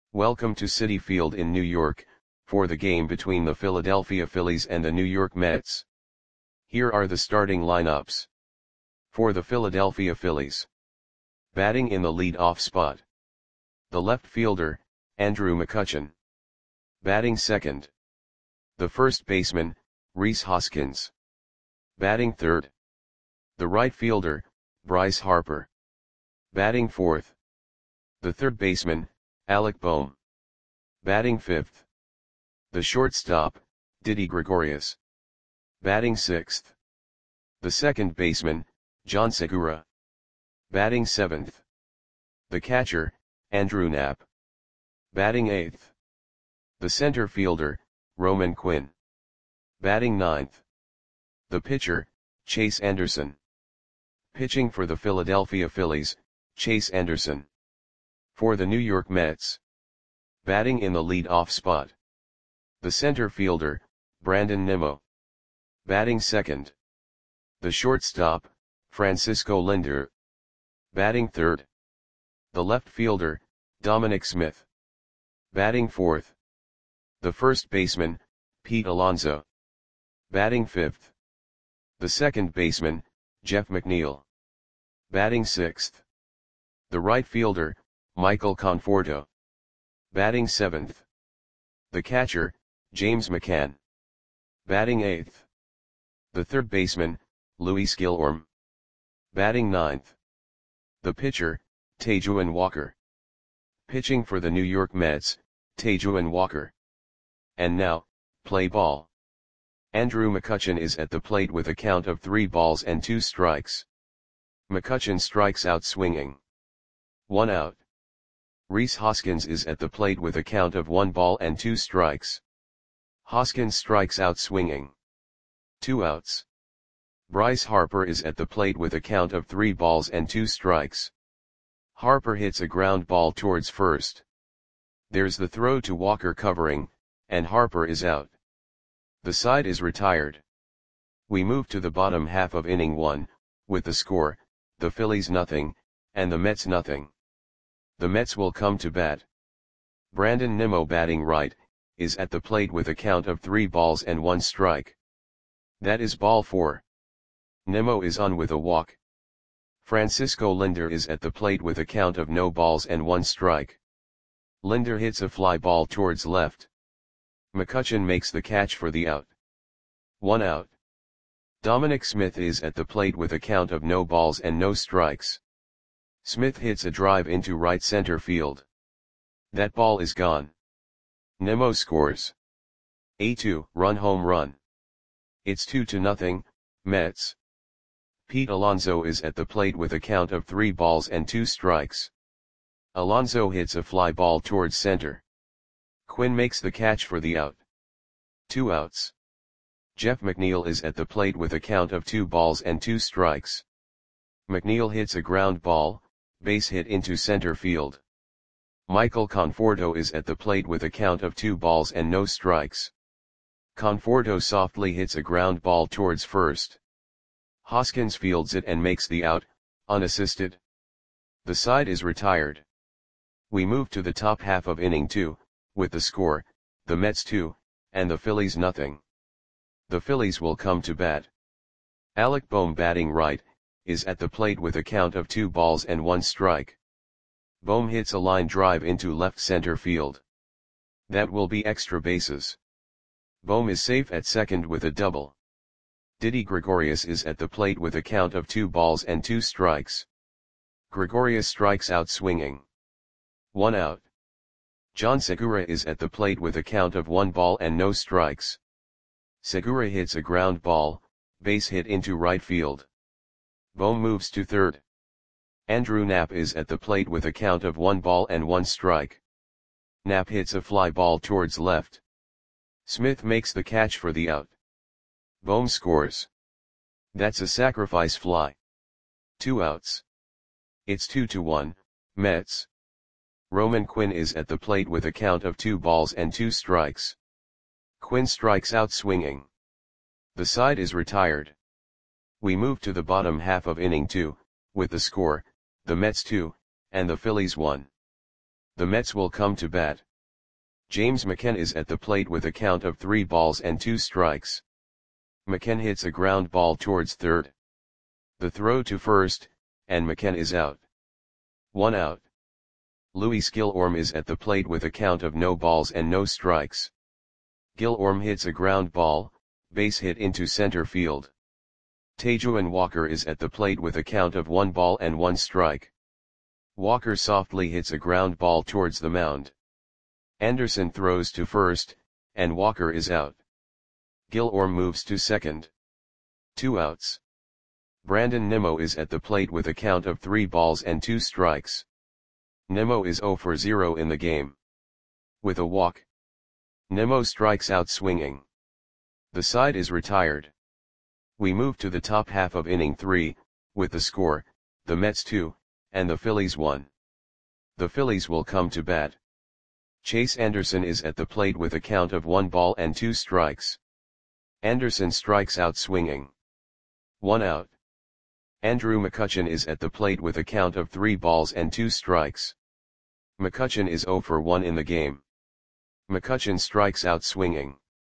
Welcome to Citi Field in New York, for the game between the Philadelphia Phillies and the New York Mets. Here are the starting lineups. For the Philadelphia Phillies. Batting in the lead-off spot. The left fielder, Andrew McCutchen. Batting second. The first baseman, Rhys Hoskins. Batting third. The right fielder, Bryce Harper. Batting fourth. The third baseman, Alec Bohm. Batting fifth. The shortstop, Didi Gregorius. Batting sixth. The second baseman, John Segura. Batting seventh. The catcher, Andrew Knapp. Batting eighth. The center fielder, Roman Quinn. Batting ninth. The pitcher, Chase Anderson. Pitching for the Philadelphia Phillies, Chase Anderson. For the New York Mets. Batting in the lead-off spot. The center fielder, Brandon Nimmo. Batting second. The shortstop, Francisco Lindor. Batting third. The left fielder, Dominic Smith. Batting fourth. The first baseman, Pete Alonso. Batting fifth. The second baseman, Jeff McNeil. Batting sixth. The right fielder, Michael Conforto. Batting seventh. The catcher, James McCann. Batting eighth. The third baseman, Luis Gilorm. Batting ninth. The pitcher, Taijuan Walker. Pitching for the New York Mets, Taijuan Walker. And now, play ball. Andrew McCutchen is at the plate with a count of 3 balls and 2 strikes. McCutchen strikes out swinging. 1 out. Rhys Hoskins is at the plate with a count of 1 ball and 2 strikes. Hoskins strikes out swinging. 2 outs. Bryce Harper is at the plate with a count of 3 balls and 2 strikes. Harper hits a ground ball towards first. There's the throw to Walker covering, and Harper is out. The side is retired. We move to the bottom half of inning 1, with the score, the Phillies nothing, and the Mets nothing. The Mets will come to bat. Brandon Nimmo, batting right, is at the plate with a count of 3 balls and 1 strike. That is ball 4. Nimmo is on with a walk. Francisco Lindor is at the plate with a count of no balls and 1 strike. Lindor hits a fly ball towards left. McCutchen makes the catch for the out. 1 out. Dominic Smith is at the plate with a count of no balls and no strikes. Smith hits a drive into right center field. That ball is gone. Nimmo scores a 2-run home run. It's 2-0, Mets. Pete Alonso is at the plate with a count of 3 balls and 2 strikes. Alonso hits a fly ball towards center. Quinn makes the catch for the out. 2 outs. Jeff McNeil is at the plate with a count of 2 balls and 2 strikes. McNeil hits a ground ball, base hit into center field. Michael Conforto is at the plate with a count of 2 balls and no strikes. Conforto softly hits a ground ball towards first. Hoskins fields it and makes the out, unassisted. The side is retired. We move to the top half of inning 2, with the score, the Mets 2, and the Phillies nothing. The Phillies will come to bat. Alec Bohm, batting right, is at the plate with a count of 2 balls and 1 strike. Bohm hits a line drive into left center field. That will be extra bases. Bohm is safe at second with a double. Didi Gregorius is at the plate with a count of 2 balls and 2 strikes. Gregorius strikes out swinging. 1 out. John Segura is at the plate with a count of 1 ball and no strikes. Segura hits a ground ball, base hit into right field. Bohm moves to third. Andrew Knapp is at the plate with a count of 1 ball and 1 strike. Knapp hits a fly ball towards left. Smith makes the catch for the out. Bohm scores. That's a sacrifice fly. 2 outs. It's 2-1, Mets. Roman Quinn is at the plate with a count of 2 balls and 2 strikes. Quinn strikes out swinging. The side is retired. We move to the bottom half of inning 2, with the score, the Mets 2, and the Phillies 1. The Mets will come to bat. James McCann is at the plate with a count of 3 balls and 2 strikes. McCann hits a ground ball towards third. The throw to first, and McCann is out. 1 out. Luis Gilorm is at the plate with a count of no balls and no strikes. Gilorm hits a ground ball, base hit into center field. Taijuan Walker is at the plate with a count of 1 ball and 1 strike. Walker softly hits a ground ball towards the mound. Anderson throws to first, and Walker is out. Gilorm moves to second. 2 outs. Brandon Nimmo is at the plate with a count of 3 balls and 2 strikes. Nimmo is 0 for 0 in the game. With a walk, Nimmo strikes out swinging. The side is retired. We move to the top half of inning 3, with the score, the Mets 2, and the Phillies 1. The Phillies will come to bat. Chase Anderson is at the plate with a count of 1 ball and 2 strikes. Anderson strikes out swinging. 1 out. Andrew McCutchen is at the plate with a count of 3 balls and 2 strikes. McCutchen is 0 for 1 in the game. McCutchen strikes out swinging.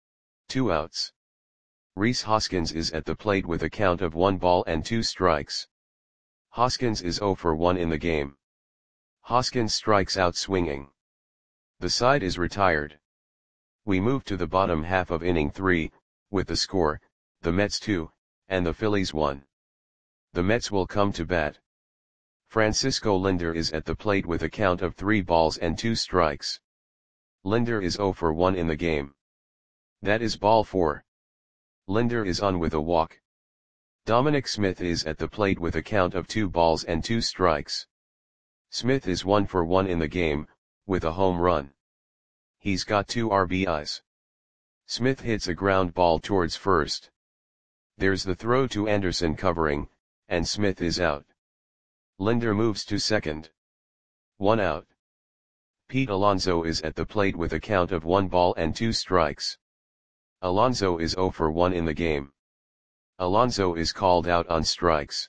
2 outs. Rhys Hoskins is at the plate with a count of 1 ball and 2 strikes. Hoskins is 0 for 1 in the game. Hoskins strikes out swinging. The side is retired. We move to the bottom half of inning 3, with the score, the Mets 2, and the Phillies 1. The Mets will come to bat. Francisco Lindor is at the plate with a count of 3 balls and 2 strikes. Lindor is 0 for 1 in the game. That is ball 4. Lindor is on with a walk. Dominic Smith is at the plate with a count of 2 balls and 2 strikes. Smith is 1 for 1 in the game, with a home run. He's got 2 RBIs. Smith hits a ground ball towards first. There's the throw to Anderson covering, and Smith is out. Lindor moves to second. 1 out. Pete Alonso is at the plate with a count of 1 ball and 2 strikes. Alonso is 0 for 1 in the game. Alonso is called out on strikes.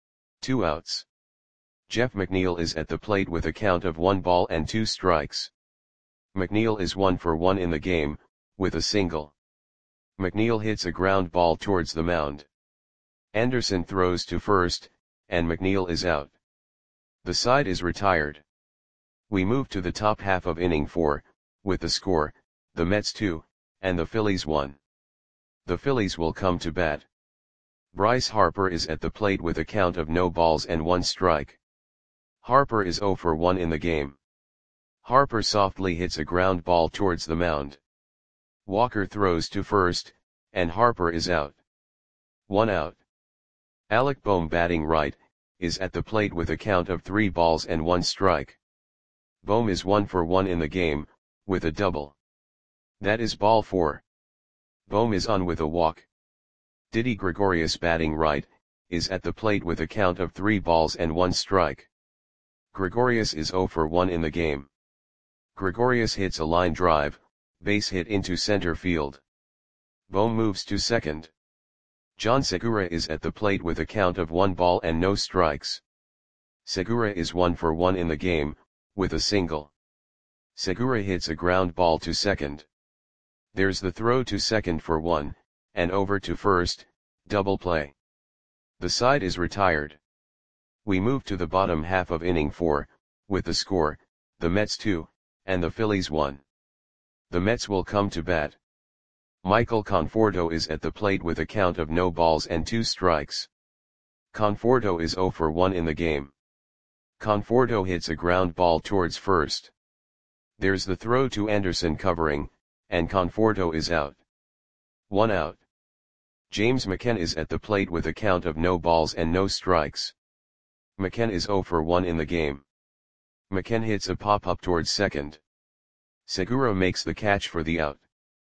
2 outs. Jeff McNeil is at the plate with a count of 1 ball and 2 strikes. McNeil is 1 for 1 in the game, with a single. McNeil hits a ground ball towards the mound. Anderson throws to first, and McNeil is out. The side is retired. We move to the top half of inning 4, with the score, the Mets 2, and the Phillies 1. The Phillies will come to bat. Bryce Harper is at the plate with a count of no balls and 1 strike. Harper is 0 for 1 in the game. Harper softly hits a ground ball towards the mound. Walker throws to first, and Harper is out. 1 out. Alec Bohm, batting right, is at the plate with a count of 3 balls and 1 strike. Bohm is 1 for 1 in the game, with a double. That is ball 4. Bohm is on with a walk. Didi Gregorius, batting right, is at the plate with a count of 3 balls and 1 strike. Gregorius is 0 for 1 in the game. Gregorius hits a line drive, base hit into center field. Bohm moves to second. John Segura is at the plate with a count of 1 ball and no strikes. Segura is 1 for 1 in the game, with a single. Segura hits a ground ball to second. There's the throw to second for 1, and over to first, double play. The side is retired. We move to the bottom half of inning 4, with the score, the Mets 2, and the Phillies 1. The Mets will come to bat. Michael Conforto is at the plate with a count of no balls and 2 strikes. Conforto is 0 for 1 in the game. Conforto hits a ground ball towards first. There's the throw to Anderson covering, and Conforto is out. 1 out. James McCann is at the plate with a count of no balls and no strikes. McCann is 0 for 1 in the game. McCann hits a pop-up towards second. Segura makes the catch for the out.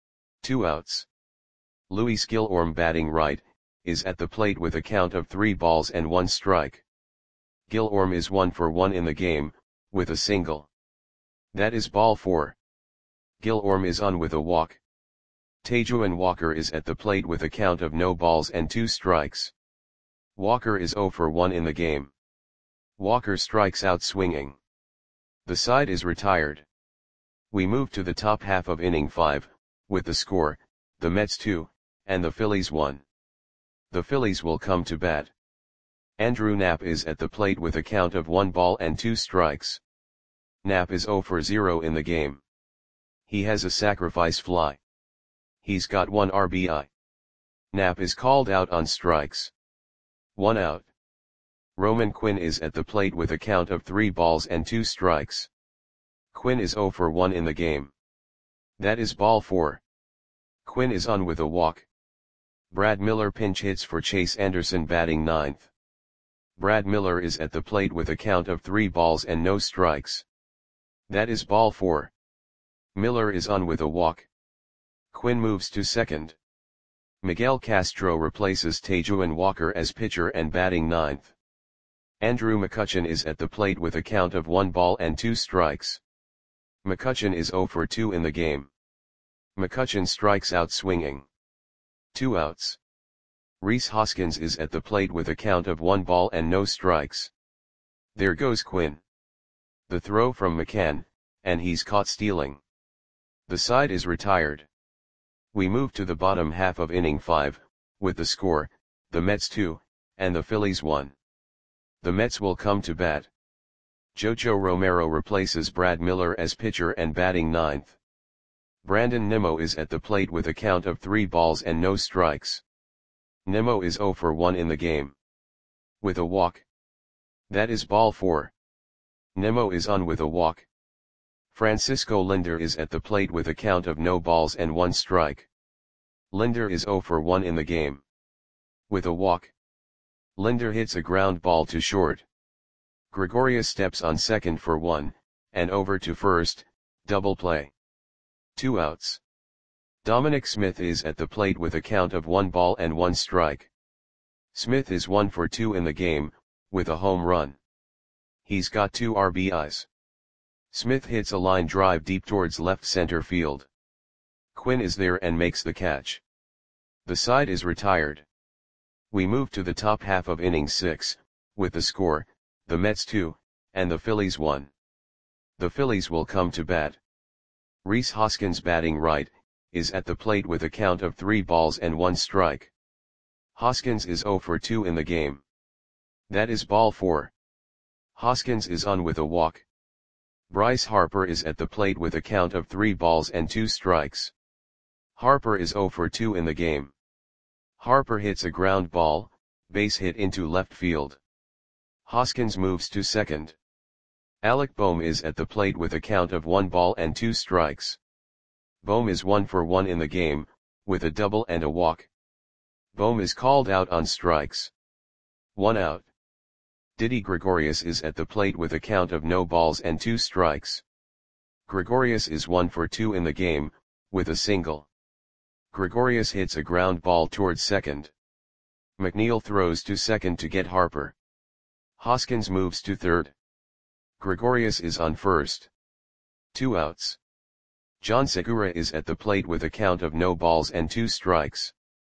2 outs. Luis Gilorm, batting right, is at the plate with a count of 3 balls and 1 strike. Gilorm is 1 for 1 in the game, with a single. That is ball 4. Gilorm is on with a walk. Taijuan Walker is at the plate with a count of no balls and 2 strikes. Walker is 0 for 1 in the game. Walker strikes out swinging. The side is retired. We move to the top half of inning 5, with the score, the Mets 2, and the Phillies 1. The Phillies will come to bat. Andrew Knapp is at the plate with a count of 1 ball and 2 strikes. Knapp is 0 for 0 in the game. He has a sacrifice fly. He's got 1 RBI. Knapp is called out on strikes. 1 out. Roman Quinn is at the plate with a count of 3 balls and 2 strikes. Quinn is 0 for 1 in the game. That is ball 4. Quinn is on with a walk. Brad Miller pinch hits for Chase Anderson batting 9th. Brad Miller is at the plate with a count of 3 balls and no strikes. That is ball 4. Miller is on with a walk. Quinn moves to second. Miguel Castro replaces Tejuan Walker as pitcher and batting 9th. Andrew McCutchen is at the plate with a count of 1 ball and 2 strikes. McCutchen is 0 for 2 in the game. McCutchen strikes out swinging. 2 outs. Rhys Hoskins is at the plate with a count of 1 ball and no strikes. There goes Quinn. The throw from McCann, and he's caught stealing. The side is retired. We move to the bottom half of inning 5, with the score, the Mets 2, and the Phillies 1. The Mets will come to bat. Jojo Romero replaces Brad Miller as pitcher and batting 9th. Brandon Nimmo is at the plate with a count of 3 balls and no strikes. Nimmo is 0 for 1 in the game. With a walk. That is ball 4. Nimmo is on with a walk. Francisco Lindor is at the plate with a count of no balls and 1 strike. Lindor is 0 for 1 in the game. With a walk. Lindor hits a ground ball to short. Gregorius steps on second for 1, and over to first, double play. 2 outs. Dominic Smith is at the plate with a count of 1 ball and 1 strike. Smith is 1 for 2 in the game, with a home run. He's got 2 RBIs. Smith hits a line drive deep towards left center field. Quinn is there and makes the catch. The side is retired. We move to the top half of inning 6, with the score, the Mets 2, and the Phillies 1. The Phillies will come to bat. Rhys Hoskins batting right, is at the plate with a count of 3 balls and 1 strike. Hoskins is 0 for 2 in the game. That is ball 4. Hoskins is on with a walk. Bryce Harper is at the plate with a count of 3 balls and 2 strikes. Harper is 0 for 2 in the game. Harper hits a ground ball, base hit into left field. Hoskins moves to second. Alec Bohm is at the plate with a count of 1 ball and 2 strikes. Bohm is 1 for 1 in the game, with a double and a walk. Bohm is called out on strikes. 1 out. Didi Gregorius is at the plate with a count of no balls and 2 strikes. Gregorius is 1 for 2 in the game, with a single. Gregorius hits a ground ball towards second. McNeil throws to second to get Harper. Hoskins moves to third. Gregorius is on first. 2 outs. John Segura is at the plate with a count of no balls and 2 strikes.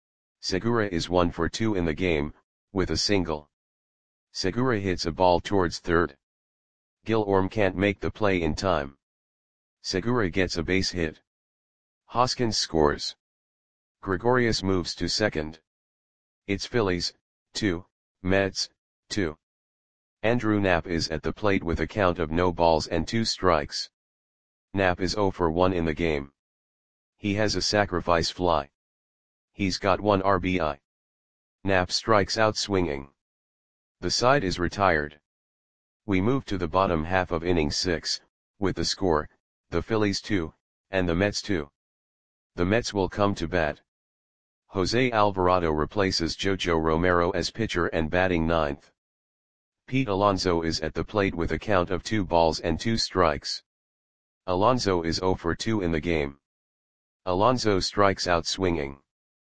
Segura is 1 for 2 in the game, with a single. Segura hits a ball towards third. Gil Orm can't make the play in time. Segura gets a base hit. Hoskins scores. Gregorius moves to second. It's Phillies, 2, Mets, 2. Andrew Knapp is at the plate with a count of no balls and 2 strikes. Knapp is 0 for 1 in the game. He has a sacrifice fly. He's got 1 RBI. Knapp strikes out swinging. The side is retired. We move to the bottom half of inning 6, with the score, the Phillies 2, and the Mets 2. The Mets will come to bat. Jose Alvarado replaces Jojo Romero as pitcher and batting 9th. Pete Alonso is at the plate with a count of 2 balls and 2 strikes. Alonso is 0 for 2 in the game. Alonso strikes out swinging.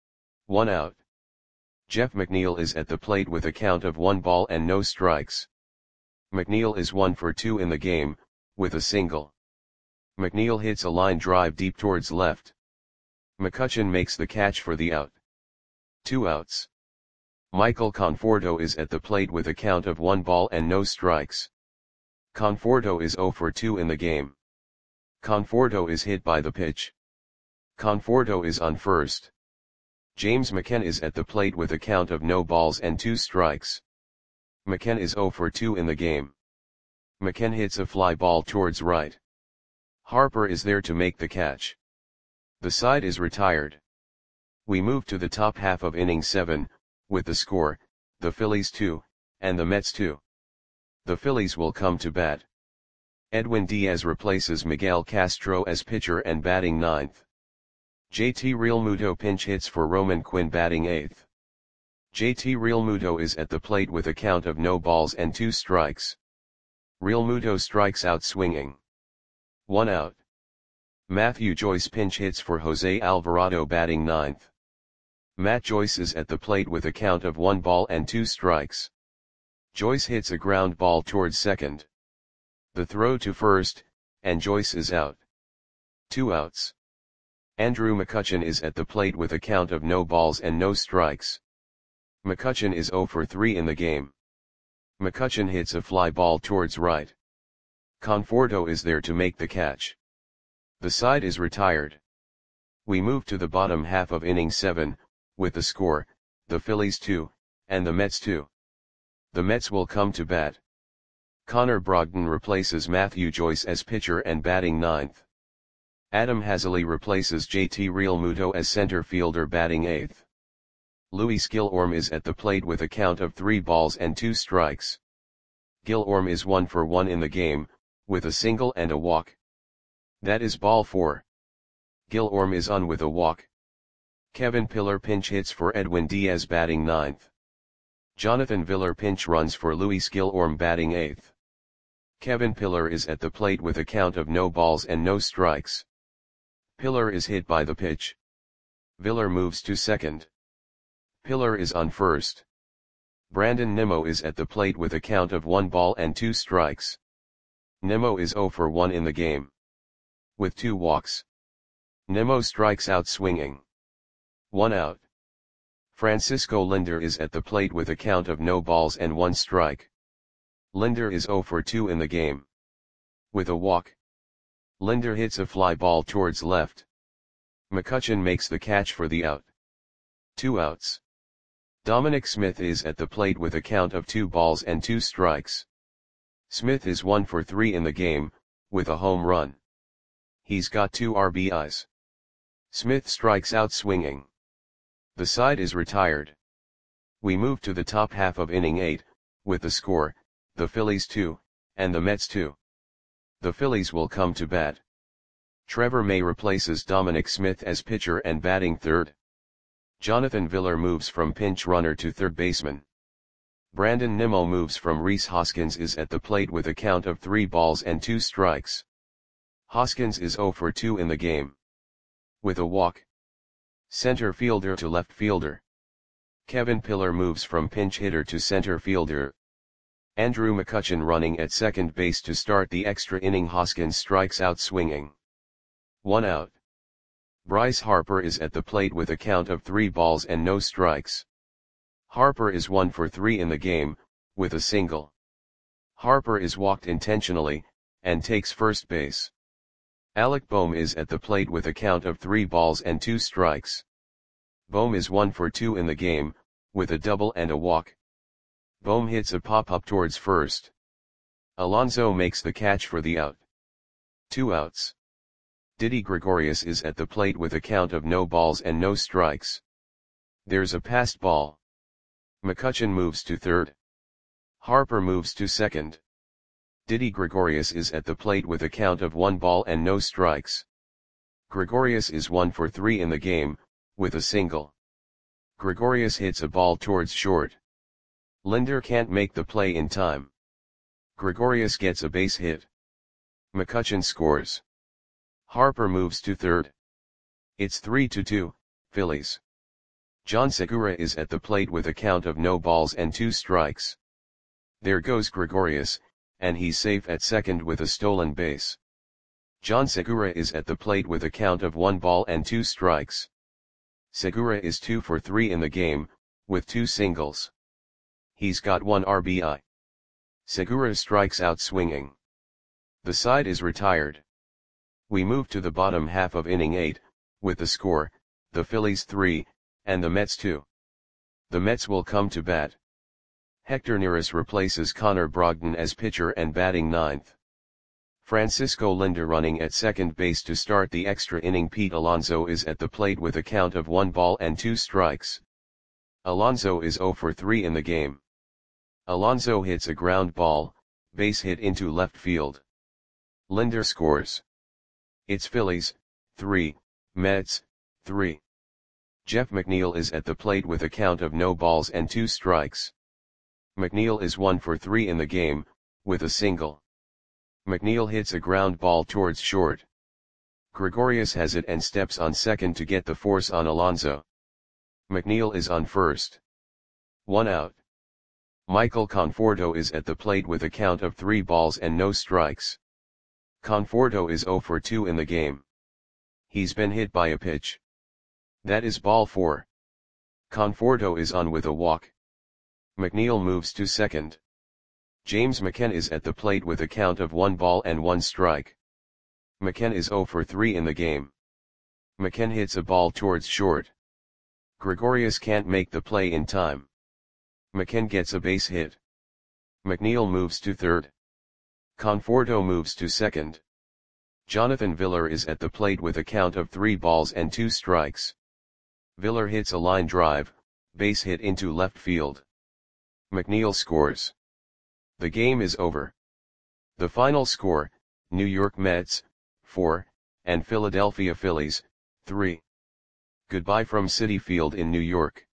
1 out. Jeff McNeil is at the plate with a count of 1 ball and no strikes. McNeil is 1 for 2 in the game, with a single. McNeil hits a line drive deep towards left. McCutchen makes the catch for the out. 2 outs. Michael Conforto is at the plate with a count of 1 ball and no strikes. Conforto is 0 for 2 in the game. Conforto is hit by the pitch. Conforto is on first. James McKenna is at the plate with a count of no balls and 2 strikes. McKenna is 0 for 2 in the game. McKenna hits a fly ball towards right. Harper is there to make the catch. The side is retired. We move to the top half of inning 7, with the score, the Phillies 2, and the Mets 2. The Phillies will come to bat. Edwin Diaz replaces Miguel Castro as pitcher and batting 9th. JT Realmuto pinch hits for Roman Quinn batting 8th. JT Realmuto is at the plate with a count of no balls and 2 strikes. Realmuto strikes out swinging. 1 out. Matthew Joyce pinch hits for Jose Alvarado batting 9th. Matt Joyce is at the plate with a count of 1 ball and 2 strikes. Joyce hits a ground ball towards second. The throw to first, and Joyce is out. 2 outs. Andrew McCutchen is at the plate with a count of no balls and no strikes. McCutchen is 0 for 3 in the game. McCutchen hits a fly ball towards right. Conforto is there to make the catch. The side is retired. We move to the bottom half of inning 7, with the score, the Phillies 2, and the Mets 2. The Mets will come to bat. Connor Brogdon replaces Matthew Joyce as pitcher and batting 9th. Adam Haseley replaces JT Realmuto as center fielder batting 8th. Luis Gilorm is at the plate with a count of 3 balls and 2 strikes. Gilorm is 1 for 1 in the game, with a single and a walk. That is ball 4. Gilorm is on with a walk. Kevin Pillar pinch hits for Edwin Diaz batting 9th. Jonathan Villar pinch runs for Luis Gilorm batting 8th. Kevin Pillar is at the plate with a count of no balls and no strikes. Pillar is hit by the pitch. Villar moves to second. Pillar is on first. Brandon Nimmo is at the plate with a count of 1 ball and 2 strikes. Nimmo is 0 for 1 in the game. With 2 walks. Nimmo strikes out swinging. 1 out. Francisco Lindor is at the plate with a count of no balls and 1 strike. Lindor is 0 for 2 in the game. With a walk. Lindor hits a fly ball towards left. McCutchen makes the catch for the out. 2 outs. Dominic Smith is at the plate with a count of 2 balls and 2 strikes. Smith is 1 for 3 in the game, with a home run. He's got 2 RBIs. Smith strikes out swinging. The side is retired. We move to the top half of inning 8, with the score, the Phillies 2, and the Mets 2. The Phillies will come to bat. Trevor May replaces Dominic Smith as pitcher and batting 3rd. Jonathan Villar moves from pinch runner to third baseman. Brandon Nimmo moves from Rhys Hoskins is at the plate with a count of 3 balls and 2 strikes. Hoskins is 0 for 2 in the game. With a walk. Center fielder to left fielder. Kevin Pillar moves from pinch hitter to center fielder. Andrew McCutchen running at second base to start the extra inning. Hoskins strikes out swinging. 1 out. Bryce Harper is at the plate with a count of 3 balls and no strikes. Harper is 1 for 3 in the game, with a single. Harper is walked intentionally, and takes first base. Alec Bohm is at the plate with a count of 3 balls and 2 strikes. Bohm is 1 for 2 in the game, with a double and a walk. Bohm hits a pop-up towards first. Alonso makes the catch for the out. 2 outs. Didi Gregorius is at the plate with a count of no balls and no strikes. There's a passed ball. McCutchen moves to third. Harper moves to second. Didi Gregorius is at the plate with a count of 1 ball and no strikes. Gregorius is 1 for 3 in the game, with a single. Gregorius hits a ball towards short. Lindor can't make the play in time. Gregorius gets a base hit. McCutchen scores. Harper moves to third. It's 3-2, Phillies. John Segura is at the plate with a count of no balls and 2 strikes. There goes Gregorius, and he's safe at second with a stolen base. John Segura is at the plate with a count of 1 ball and 2 strikes. Segura is 2 for 3 in the game, with 2 singles. He's got 1 RBI. Segura strikes out swinging. The side is retired. We move to the bottom half of inning 8, with the score, the Phillies 3, and the Mets 2. The Mets will come to bat. Hector Neris replaces Connor Brogdon as pitcher and batting ninth. Francisco Lindor running at second base to start the extra inning. Pete Alonso is at the plate with a count of 1 ball and 2 strikes. Alonso is 0 for 3 in the game. Alonso hits a ground ball, base hit into left field. Lindor scores. It's Phillies, 3, Mets, 3. Jeff McNeil is at the plate with a count of no balls and 2 strikes. McNeil is 1 for 3 in the game, with a single. McNeil hits a ground ball towards short. Gregorius has it and steps on second to get the force on Alonso. McNeil is on first. 1 out. Michael Conforto is at the plate with a count of 3 balls and no strikes. Conforto is 0 for 2 in the game. He's been hit by a pitch. That is ball 4. Conforto is on with a walk. McNeil moves to second. James McCann is at the plate with a count of 1 ball and 1 strike. McCann is 0 for 3 in the game. McCann hits a ball towards short. Gregorius can't make the play in time. McCann gets a base hit. McNeil moves to third. Conforto moves to second. Jonathan Villar is at the plate with a count of 3 balls and 2 strikes. Villar hits a line drive, base hit into left field. McNeil scores. The game is over. The final score, New York Mets, 4, and Philadelphia Phillies, 3. Goodbye from Citi Field in New York.